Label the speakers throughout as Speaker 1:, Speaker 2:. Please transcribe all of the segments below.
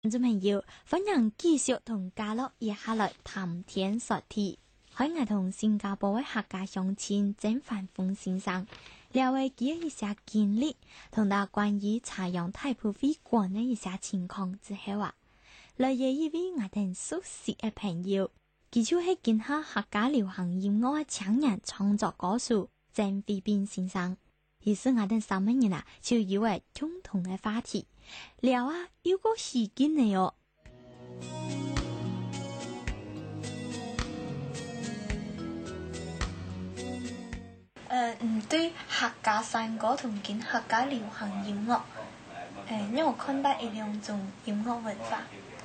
Speaker 1: 觀眾朋友，歡迎繼續同家樂一下來談天說地。喺我同新加坡嘅客家鄉親曾凡峰先生聊嘅一些經歷，同到關於採用太普會館嘅一些情況之後啊，來有一位我哋熟悉嘅朋友，佢就係見下客家流行音樂嘅青年創作歌手曾飛斌先生。於是我哋三個人啊，就以為共同嘅話題聊啊，有個時間嚟哦。對客家山歌同見客家流行音樂，因為我看待呢兩種音樂文化。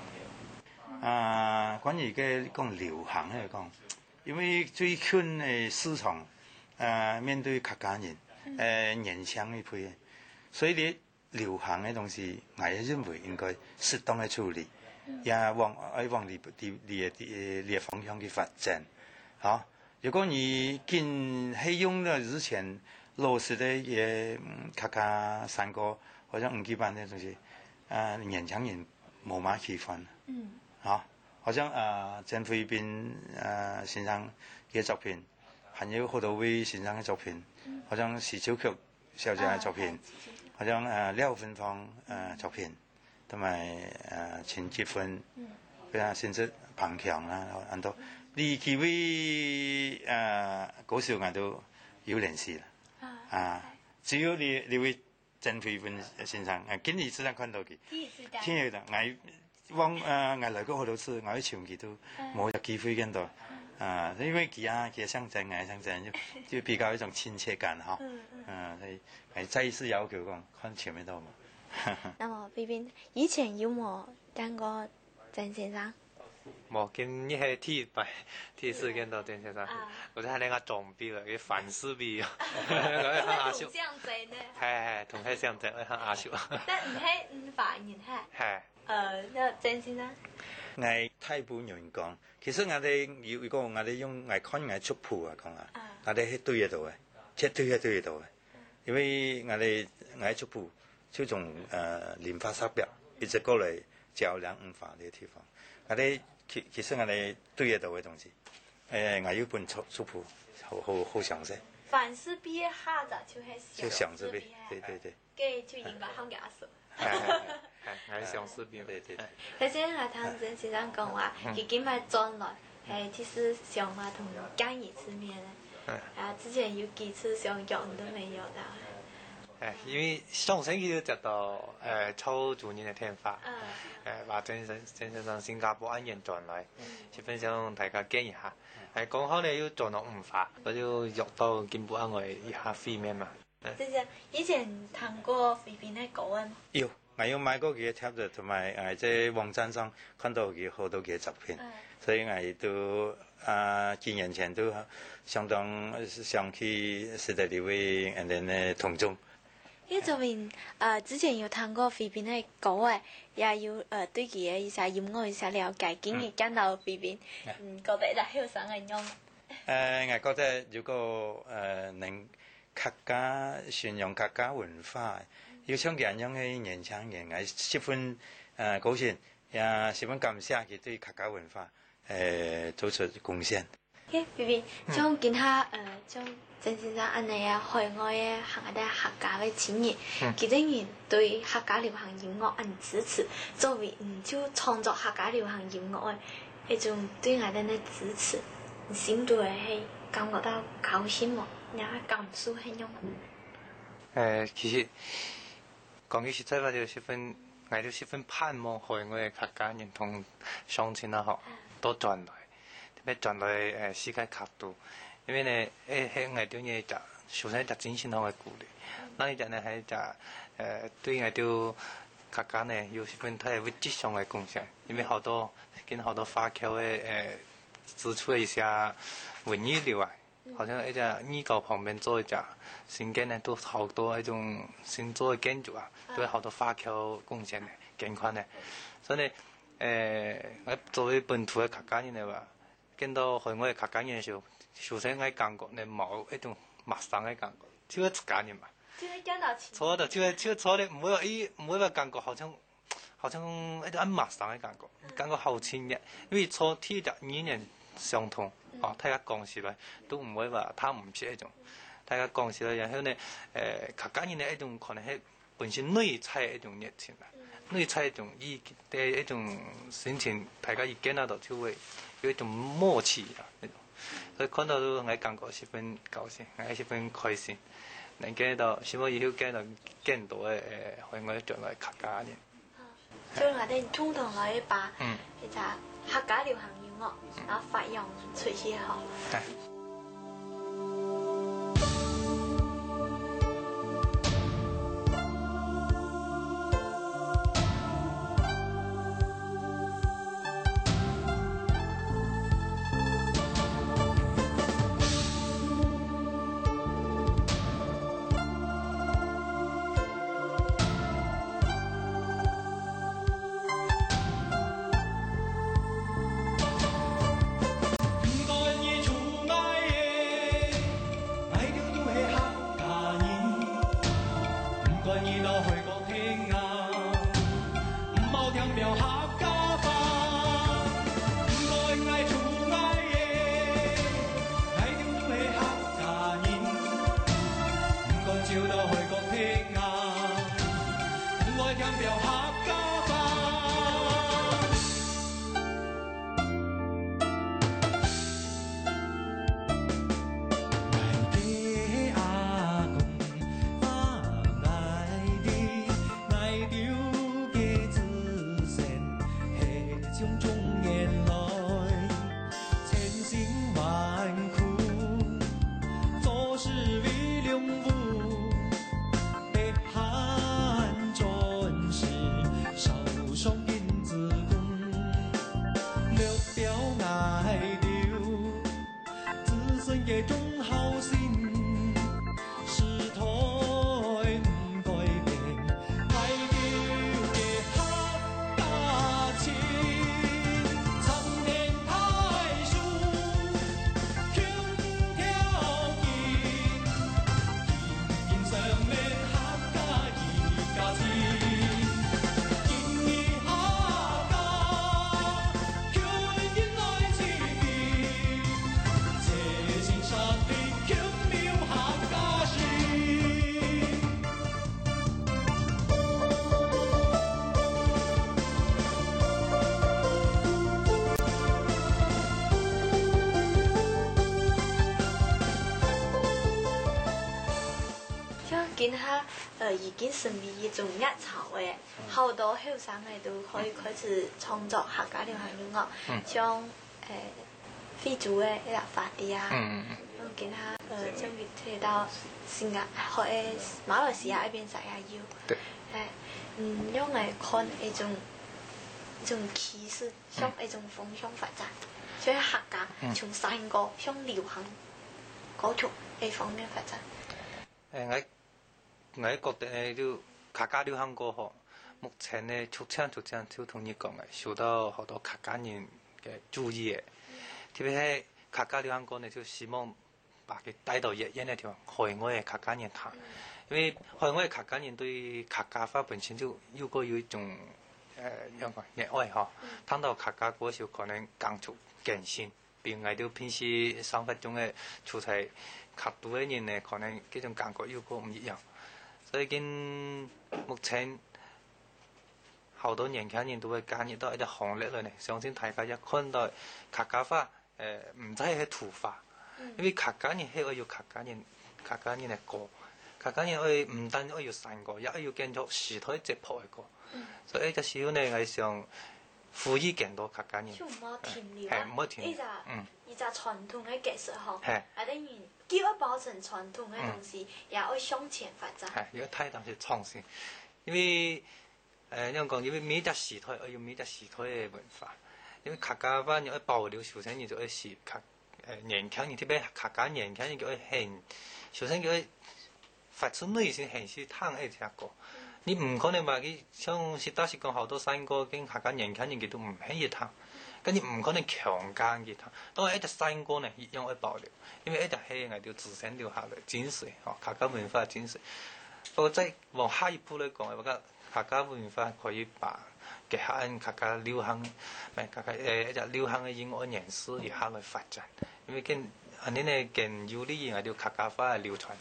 Speaker 2: 關於嘅講流行嚟講，因為最近嘅市場，面對客家人。年輕一輩，所以你流行嘅東西，我也認為應該適當嘅處理，也往你嘅方向去發展。好，如果你跟係用咗之前老式嘅嘢客家山歌或者五級班嘅東西，年輕人冇乜喜歡。好，好像曾飛斌先生嘅作品。還有好多位先生嘅作品，好像時超曲小姐嘅作品，好像廖芬芳作品，同埋陳潔芬，甚至彭強啦，很多呢幾位歌手我都有聯繫啦。只要你位曾飛斌先生，今年時常看到佢，聽日我來過好多次，我去唱佢都冇有機會見到。因為佢相爭，就比較一種親切感哈。係再一次要求講看前面到嘛。
Speaker 1: 那麼飛斌以前有冇見過曾先生？
Speaker 3: 冇，今日係第一次見到曾先生，我睇你個裝逼啦，佢凡事逼啊。
Speaker 1: 同相仔呢？
Speaker 3: 係同係相仔，我阿叔。
Speaker 1: 但唔係反應係。
Speaker 3: 係。
Speaker 1: 那曾先生？
Speaker 2: 我太不容易講，其實我哋如果我哋用我看我族譜啊講啊，我哋係對得到嘅，絕對係對得到嘅，因為我族譜就從蓮花山邊一直過嚟較量文化呢個地方，我哋其實我哋對得到嘅東西，我有本族譜好詳細。
Speaker 1: 凡是畢業下咋就係
Speaker 2: 想字邊，對。
Speaker 1: 嘅就應該向嘅阿叔。
Speaker 3: 係想字邊，對。
Speaker 1: 頭先我聽曾先生講話，佢今日轉來係其實想話同見一次面咧，之前有幾次想約都沒有的。
Speaker 3: 因為上星期就接到抽主任嘅電話，話曾先生新加坡安然轉來，基本上大家見一下，講好咧要轉到5發，我就約到進步安慰一下會面嘛。
Speaker 1: 以前聽過飛斌嘅歌啊？
Speaker 2: 有，我有買過佢嘅貼嘅，同埋在網站上看到佢好多嘅作品，所以我都幾年前都相當想去識得呢位人嘅同宗。
Speaker 1: 呢作品之前有聽過飛斌嘅歌嘅，也有對佢嘅一些音樂一些了解，今日見到飛斌，覺得係好想嘅用。
Speaker 2: 我覺得如果能客家宣揚客家文化，要唱嘅人嘅年輕人，我十分高興，也十分感謝佢對客家文化做出貢獻。
Speaker 1: 飛斌，將見下將曾先生安尼啊，海外嘅行下啲客家嘅青年，佢竟然對客家流行音樂很支持，作為就創作客家流行音樂嘅一種對我哋嘅支持，心度係感覺到高興喎。你感受很用。
Speaker 3: 其實講句實在話，我就十分盼望海外嘅客家人同鄉親啊，學多轉來，特別轉來世界級度，因為呢喺我哋嘢就首先就真心好嘅鼓勵，那一隻呢係就對我哋客家呢有十分太物質上嘅貢獻，因為好多華僑嘅指出一些文藝流啊。好像一隻二高旁邊做一隻新建呢，都好多一種新做的建築啊，都有好多華僑貢獻的捐款的。所以呢，我作為本土的客家人嚟話，見到海外的客家人嘅時候，首先我感覺呢冇一種陌生的感覺，就係自家人嘛。
Speaker 1: 就係見到
Speaker 3: 錯的，就錯的，唔會話感覺好好像一啲陌生嘅感覺好親熱，因為初聽嘅語言相同，大家講起來都唔會話他唔識一種，大家講起來然後呢，客家人嘅一種可能係本身內在一種熱情啦，內在一種一種心情，大家一見到就會有一種默契啦，那種，所以看到都我感覺十分高興，我十分開心，能見到希望以後見到更多嘅我哋將來客家人。
Speaker 1: 將來哋通常來把其實客家流行音樂，然後發揚出去好。見下已經成為一種熱潮嘅，好多後生嘅都可以開始創作客家流行音樂，像非洲嘅一啲法啲啊，見下將會睇到新加坡嘅馬來西亞一邊就也要，因為看一種趨勢向一種方向發展，所以客家從山歌向流行歌曲呢方面發展。
Speaker 3: 我覺得呢，就客家流行歌嗬，目前呢出唱就同你講嘅，受到好多客家人嘅注意嘅。特別係客家流行歌呢，就希望把佢帶到一呢條海外嘅客家人睇，因為海外嘅客家人對客家話本身就有一種樣講熱愛嗬，聽到客家歌時候可能更出更新，比如我哋平時生活中嘅出在客家嘅人呢，可能嗰種感覺有個唔一樣。所以目前好多年輕人都會加入到一啲行列裏呢，相信大家一看到客家話唔使係土話，因為客家人係要客家人嘅歌，客家人愛唔單要山歌，也要建築時代直播嘅歌，所以呢時候呢，我想呼籲更多客家人，
Speaker 1: 就唔好停留啊！呢隻傳統嘅技術嗬，係等於叫一保存傳統嘅東西，也要向前發展。
Speaker 3: 係，要睇當時創新，因為樣講，因為每一個時代要每一個時代嘅文化，因為客家話要保留，首先你就要是年輕人，特別客家年輕人叫佢現，首先叫佢發出內心興趣聽呢隻歌。你唔可能話佢像實打實講好多山歌，跟客家年輕人佢都唔喜歡聽。跟住唔可能強姦佢，當然一隻山歌呢，一樣要保留，因為一隻係我哋自身留下來精髓，客家文化精髓。不過再往下一步嚟講，我覺得客家文化可以把結合緊客家流行，唔係客家一隻流行嘅音樂形式而下來發展，因為見อันนี้呢見有啲嘢係叫客家話流傳。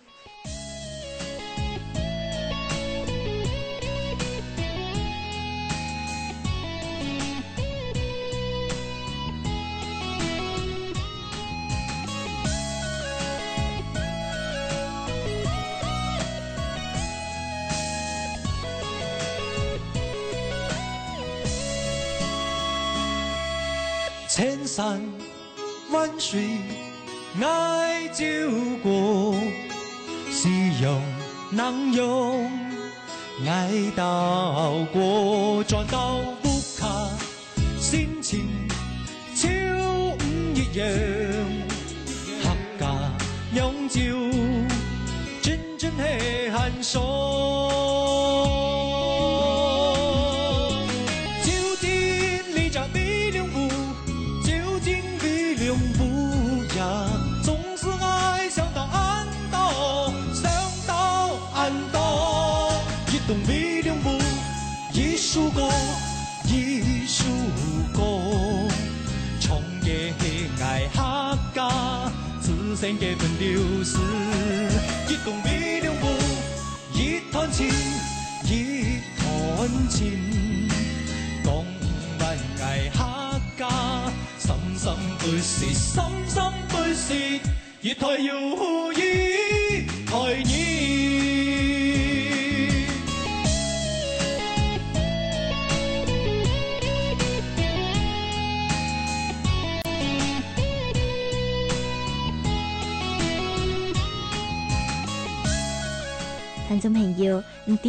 Speaker 4: 千山萬水愛救國，夕陽南湧愛島國，轉到不卡心情超唔一樣，客家釀酒真正係寒爽。動美兩步，一首歌，一首歌，長夜愛客家，自身嘅分流史。一動美兩步，一團情，一團情，講萬愛客家，心心不息，心心不息，一台又一台你。
Speaker 1: 聽眾朋友，